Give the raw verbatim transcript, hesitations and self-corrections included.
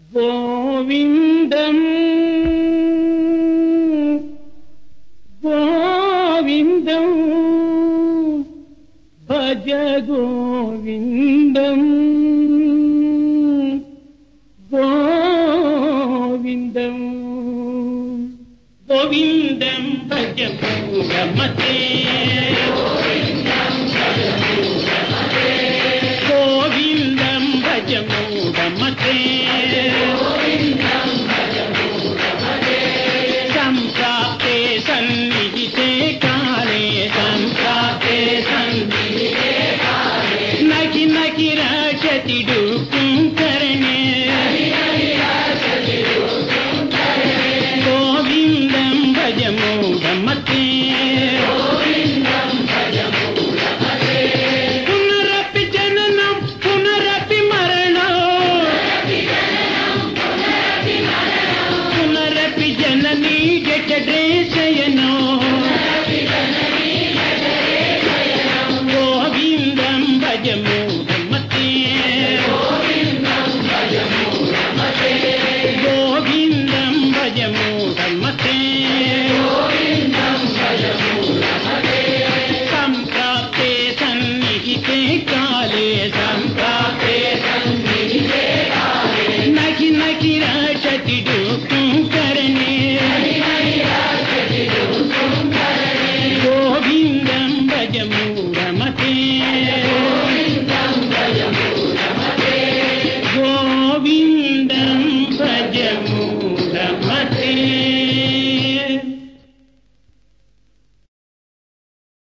గోవిందం గోవిందం భజ గోవిందం గోవిందం గోవిందం భజ గోవిందం భజ మూఢమతే సంప్రాప్తే సన్నిహితే కాలే సంప్రాప్తే సన్నిహితే కాలే నకి నకి రక్షతి డుక్కుం కరణే గోవిందం భజ మూఢమతే పునరపి జననం పునరపి మరణం పునరపి జననీ జఠరే శయనో గోవిందం భజ మూఢమతే గోవిందం భజ మూఢమతే సంప్రాప్తే సన్నిహితే కాలే సంప్రాప్తే సన్నిహితే కాలే నకి నకి రక్షతి డుక్కుం కరణే గోవిందం భజ మూఢమతే